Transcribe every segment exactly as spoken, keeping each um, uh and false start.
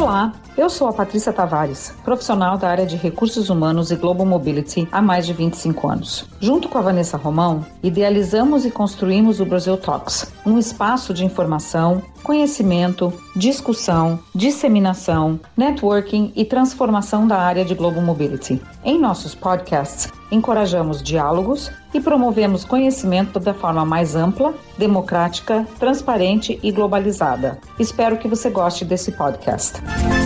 Olá, eu sou a Patrícia Tavares, profissional da área de Recursos Humanos e Global Mobility há mais de vinte e cinco anos. Junto com a Vanessa Romão, idealizamos e construímos o Brasil Talks, um espaço de informação, conhecimento, discussão, disseminação, networking e transformação da área de Global Mobility. Em nossos podcasts, encorajamos diálogos e promovemos conhecimento da forma mais ampla, democrática, transparente e globalizada. Espero que você goste desse podcast.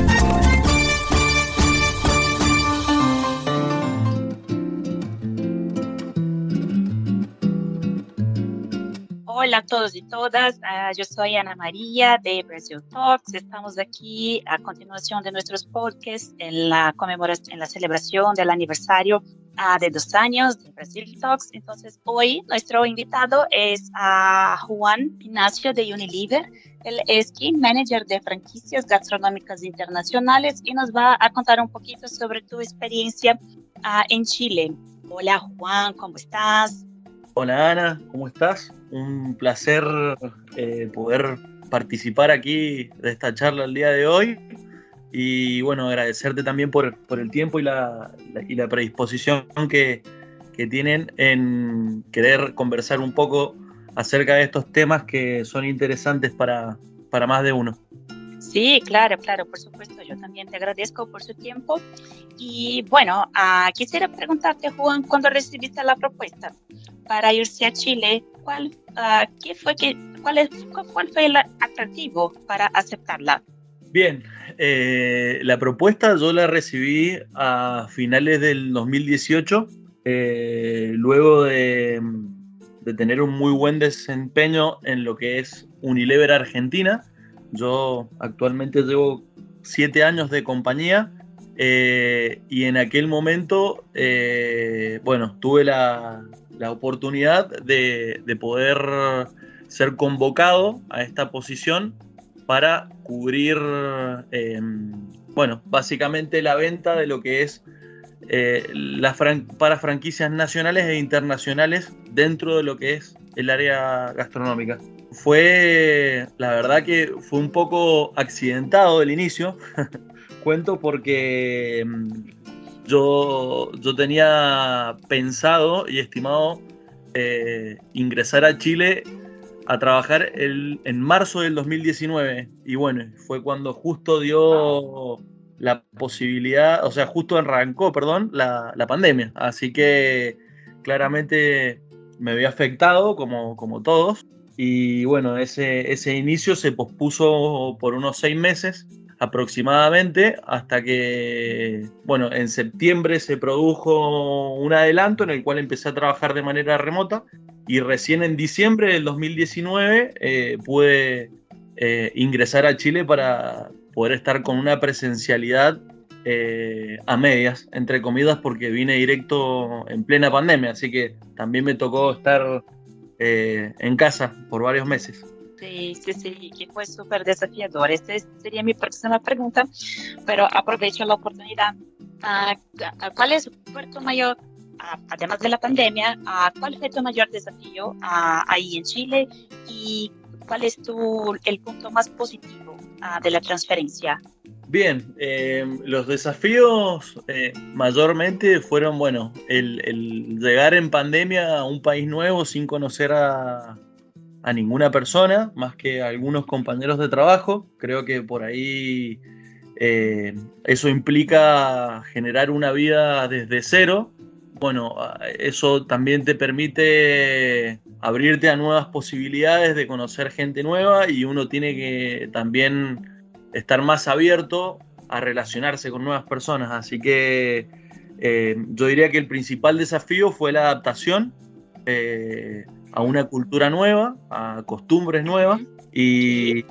Hola a todos y todas, uh, yo soy Ana María de Brasil Talks. Estamos aquí a continuación de nuestros podcasts en la conmemoración, en la celebración del aniversario uh, de dos años de Brasil Talks. Entonces, hoy nuestro invitado es uh, Juan Ignacio de Unilever. Él es Key Manager de franquicias gastronómicas internacionales y nos va a contar un poquito sobre tu experiencia uh, en Chile. Hola Juan, ¿cómo estás? Hola Ana, ¿cómo estás? Un placer eh, poder participar aquí de esta charla el día de hoy y bueno, agradecerte también por, por el tiempo y la, la, y la predisposición que, que tienen en querer conversar un poco acerca de estos temas que son interesantes para, para más de uno. Sí, claro, claro, por supuesto, yo también te agradezco por su tiempo y bueno, uh, quisiera preguntarte Juan, ¿cuándo recibiste la propuesta para irse a Chile? ¿Cuál, uh, qué fue que, cuál, es, ¿Cuál fue el atractivo para aceptarla? Bien, eh, la propuesta yo la recibí a finales del dos mil dieciocho, eh, luego de, de tener un muy buen desempeño en lo que es Unilever Argentina. Yo actualmente llevo siete años de compañía eh, y en aquel momento, eh, bueno, tuve la, la oportunidad de, de poder ser convocado a esta posición para cubrir, eh, bueno, básicamente la venta de lo que es eh, las fran- para franquicias nacionales e internacionales dentro de lo que es el área gastronómica. Fue, la verdad que fue un poco accidentado el inicio, cuento porque yo, yo tenía pensado y estimado eh, ingresar a Chile a trabajar el, en marzo del dos mil diecinueve y bueno, fue cuando justo dio la posibilidad, o sea, justo arrancó, perdón, la, la pandemia, así que claramente me había afectado como, como todos. Y bueno, ese, ese inicio se pospuso por unos seis meses aproximadamente hasta que, bueno, en septiembre se produjo un adelanto en el cual empecé a trabajar de manera remota y recién en diciembre del dos mil diecinueve eh, pude eh, ingresar a Chile para poder estar con una presencialidad eh, a medias, entre comillas, porque vine directo en plena pandemia, así que también me tocó estar Eh, en casa por varios meses. Sí, sí, sí, que fue súper desafiador. Esta sería mi próxima pregunta, pero aprovecho la oportunidad. Uh, ¿Cuál es tu mayor, uh, además de la pandemia, uh, cuál fue tu mayor desafío uh, ahí en Chile y cuál es tu, el punto más positivo uh, de la transferencia? Bien, eh, los desafíos eh, mayormente fueron, bueno, el, el llegar en pandemia a un país nuevo sin conocer a, a ninguna persona, más que a algunos compañeros de trabajo. Creo que por ahí eh, eso implica generar una vida desde cero. Bueno, eso también te permite abrirte a nuevas posibilidades de conocer gente nueva y uno tiene que también estar más abierto a relacionarse con nuevas personas. Así que eh, yo diría que el principal desafío fue la adaptación eh, a una cultura nueva, a costumbres nuevas y,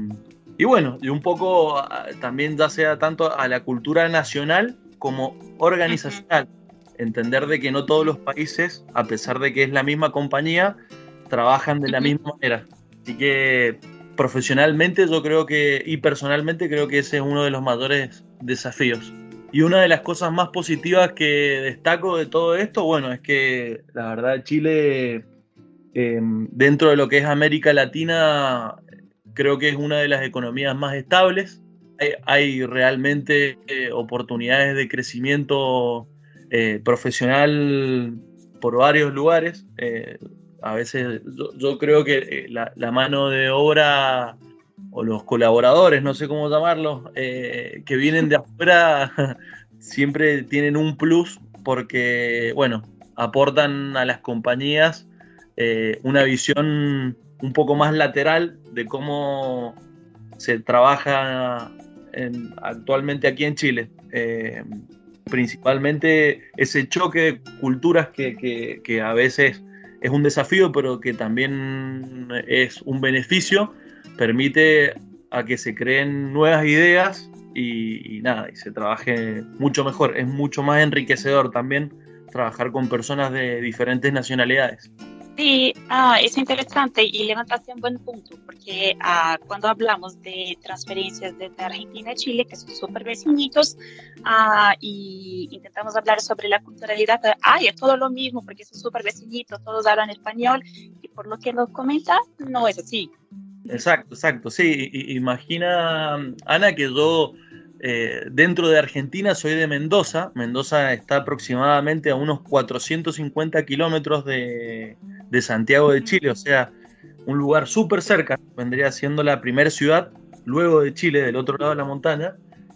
y bueno, y un poco también ya sea tanto a la cultura nacional como organizacional. Entender de que no todos los países, a pesar de que es la misma compañía, trabajan de la misma manera. Así que profesionalmente yo creo que, y personalmente creo que ese es uno de los mayores desafíos. Y una de las cosas más positivas que destaco de todo esto, bueno, es que la verdad Chile, eh, dentro de lo que es América Latina, creo que es una de las economías más estables. hay, hay realmente eh, oportunidades de crecimiento eh, profesional por varios lugares. Eh, a veces yo, yo creo que la, la mano de obra o los colaboradores, no sé cómo llamarlos, eh, que vienen de afuera siempre tienen un plus porque, bueno, aportan a las compañías eh, una visión un poco más lateral de cómo se trabaja en, actualmente aquí en Chile. Eh, principalmente ese choque de culturas que, que, que a veces es un desafío, pero que también es un beneficio, permite a que se creen nuevas ideas y, y nada, y se trabaje mucho mejor. Es mucho más enriquecedor también trabajar con personas de diferentes nacionalidades. Sí, ah, es interesante y levantaste un buen punto, porque ah, cuando hablamos de transferencias desde Argentina a Chile, que son súper vecinitos, ah, y intentamos hablar sobre la culturalidad, ay, es todo lo mismo, porque son súper vecinitos, todos hablan español, y por lo que nos comenta, no es así. Exacto, exacto, sí, I, imagina, Ana, que yo eh, dentro de Argentina soy de Mendoza. Mendoza está aproximadamente a unos cuatrocientos cincuenta kilómetros de, de Santiago de Chile, o sea, un lugar súper cerca, vendría siendo la primera ciudad luego de Chile, del otro lado de la montaña,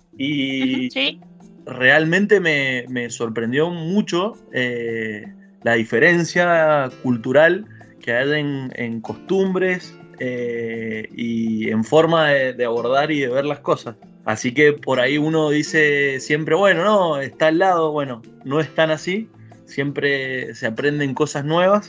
y sí, realmente me, me sorprendió mucho eh, la diferencia cultural que hay en, en costumbres, Eh, y en forma de, de abordar y de ver las cosas. Así que por ahí uno dice siempre, bueno, no, está al lado. Bueno, no es tan así, siempre se aprenden cosas nuevas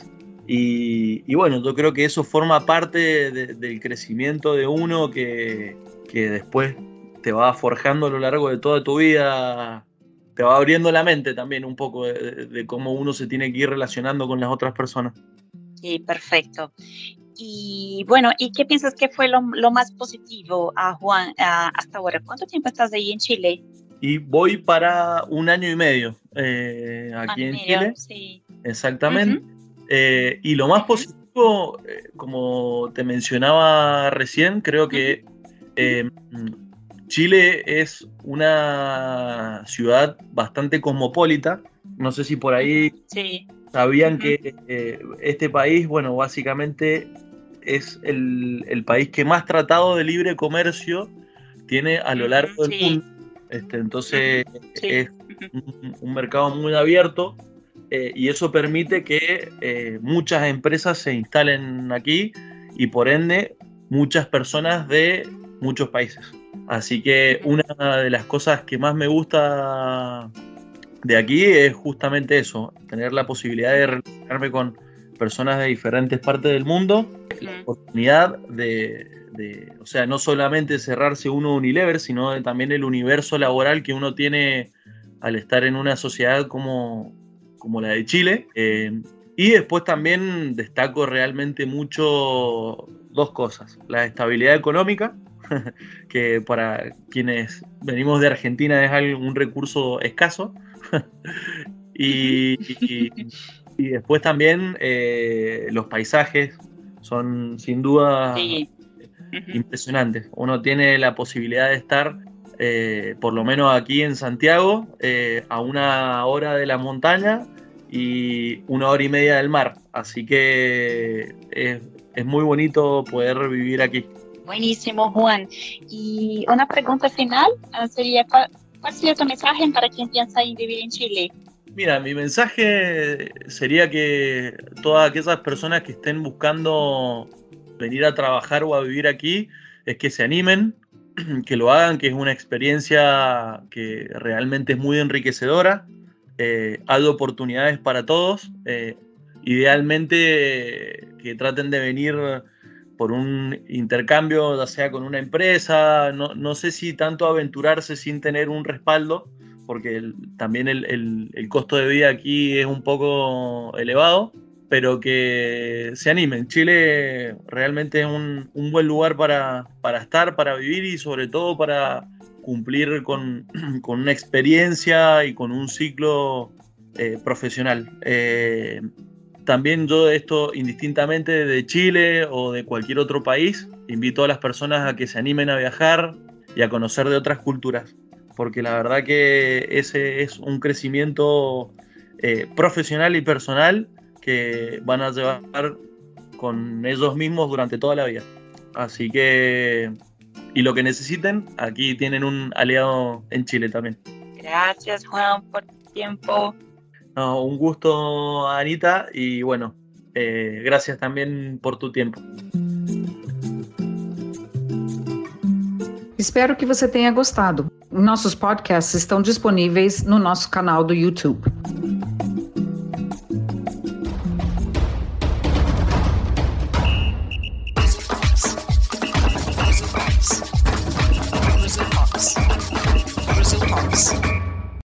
y, y bueno, yo creo que eso forma parte de, del crecimiento de uno que, que después te va forjando a lo largo de toda tu vida, te va abriendo la mente también un poco de, de, de cómo uno se tiene que ir relacionando con las otras personas. Sí, perfecto. Y bueno, ¿y qué piensas que fue lo, lo más positivo, a Juan, a, hasta ahora? ¿Cuánto tiempo estás ahí en Chile? Y voy para un año y medio eh, aquí en medio, Chile. Sí. Exactamente. Uh-huh. Eh, y lo más uh-huh. positivo, eh, como te mencionaba recién, creo que eh, Chile es una ciudad bastante cosmopolita. No sé si por ahí sí. sabían uh-huh. que eh, este país, bueno, básicamente es el, el país que más tratado de libre comercio tiene a lo largo del sí. mundo. Este, entonces sí. es un, un mercado muy abierto eh, y eso permite que eh, muchas empresas se instalen aquí y por ende muchas personas de muchos países. Así que una de las cosas que más me gusta de aquí es justamente eso, tener la posibilidad de relacionarme con personas de diferentes partes del mundo, la oportunidad de, de, o sea, no solamente cerrarse uno Unilever, sino de también el universo laboral que uno tiene al estar en una sociedad como, como la de Chile. Eh, y después también destaco realmente mucho dos cosas, la estabilidad económica, que para quienes venimos de Argentina es un recurso escaso, y, y, y después también eh, los paisajes son sin duda sí. uh-huh. impresionantes. Uno tiene la posibilidad de estar eh, por lo menos aquí en Santiago eh, a una hora de la montaña y una hora y media del mar, así que es, es muy bonito poder vivir aquí. Buenísimo, Juan. Y una pregunta final sería, ¿cuál, cuál sería tu mensaje para quien piensa en vivir en Chile? Mira, mi mensaje sería que todas aquellas personas que estén buscando venir a trabajar o a vivir aquí, es que se animen, que lo hagan, que es una experiencia que realmente es muy enriquecedora. Eh, hay oportunidades para todos. Eh, idealmente que traten de venir por un intercambio, ya sea con una empresa, no, no sé si tanto aventurarse sin tener un respaldo, porque el, también el, el, el costo de vida aquí es un poco elevado, pero que se animen. Chile realmente es un, un buen lugar para, para estar, para vivir y sobre todo para cumplir con, con una experiencia y con un ciclo eh, profesional. Eh, También yo esto, indistintamente de Chile o de cualquier otro país, invito a las personas a que se animen a viajar, y a conocer de otras culturas, porque la verdad que ese es un crecimiento eh, profesional y personal que van a llevar con ellos mismos durante toda la vida. Así que, y lo que necesiten, aquí tienen un aliado en Chile también. Gracias, Juan, por tu tiempo. No, un gusto, Anita, y bueno, eh, gracias também por tu tempo. Espero que você tenha gostado. Nossos podcasts estão disponíveis no nosso canal do YouTube.